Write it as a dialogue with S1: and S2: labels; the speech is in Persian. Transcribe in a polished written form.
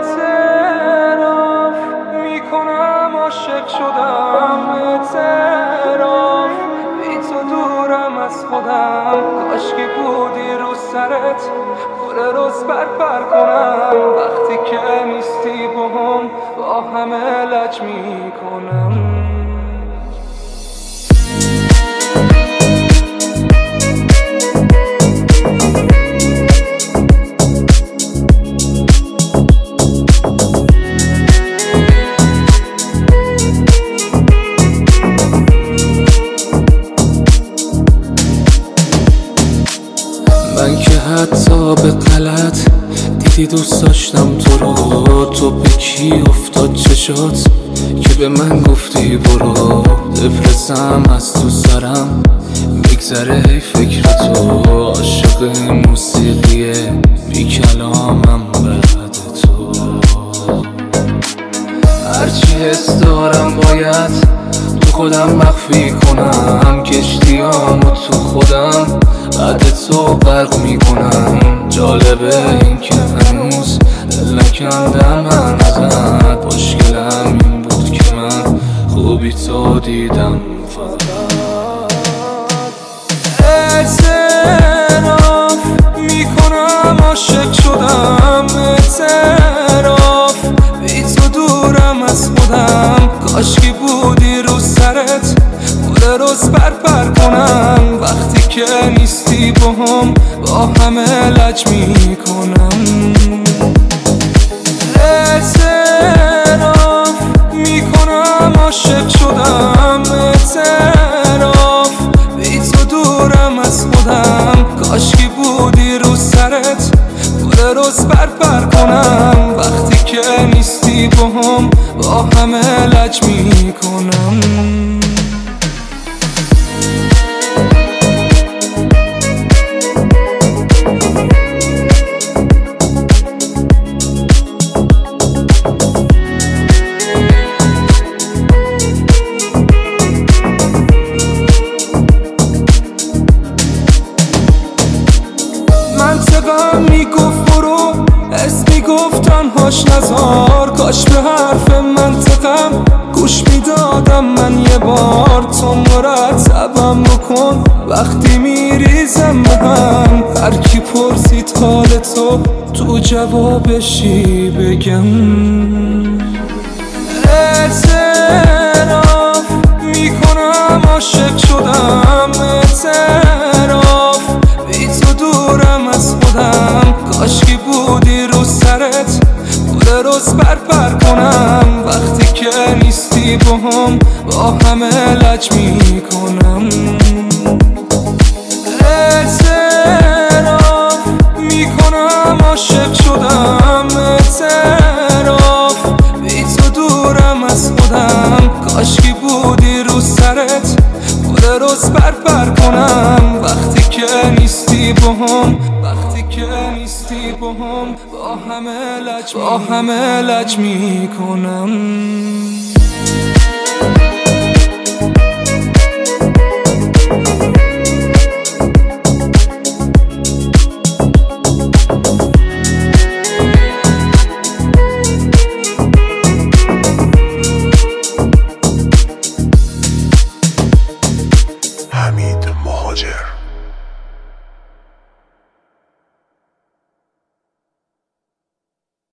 S1: اعتراف میکنم عاشق شدم، اعتراف بی تو دورم از خودم، کاشکی بودی رو سرت گل روز پر کنم، وقتی که نیستی با همه لج میکنم. من که حتی به غلط دیدی دوست داشتم تو رو، تو به کی افتاد چشات که به من گفتی برو، دپرسم از تو سرم میگذره ای فکر تو، عاشق موسیقیه بی کلامم بعد تو، هرچی حس دارم باید تو خودم مخفی کنم، کشتیامو تو خودم بعد تو غرق میکنم. جالبه این که هنوز دل نکندم من ازت، مشکلم این بود که من خوبی تو دیدم فقط. اعتراف میکنم عاشق شدم، اعتراف بی تو دورم از خودم، کاشکی بودی رو سرت گل روز پر کنم، وقتی که نیستی با همه لج میکنم. اعتراف میکنم عاشق شدم، اعتراف بی تو دورم از خودم، کاشکی بودی رو سرت گل روز پر کنم، وقتی که نیستی با همه لج میکنم. منطقم میگفت برو، حس میگفت تنهاش نزار، کاش به حرف منطقم گوش میدادم من یه بار، تو مرتبم بکن وقتی میریزم به هم، هر کی پرسید حال تو جوابشی بگم. اعتراف میکنم عاشق شدم، اعتراف بی تو دورم از خودم، کاشکی بودی رو سرت گل روز پر کنم، وقتی که نیستی با همه لج میکنم. اعتراف میکنم عاشق شدم، اعتراف بی تو دورم از خودم، کاشکی بودی رو سرت گل روز پر کنم، وقتی که نیستی با همه لج میکنم.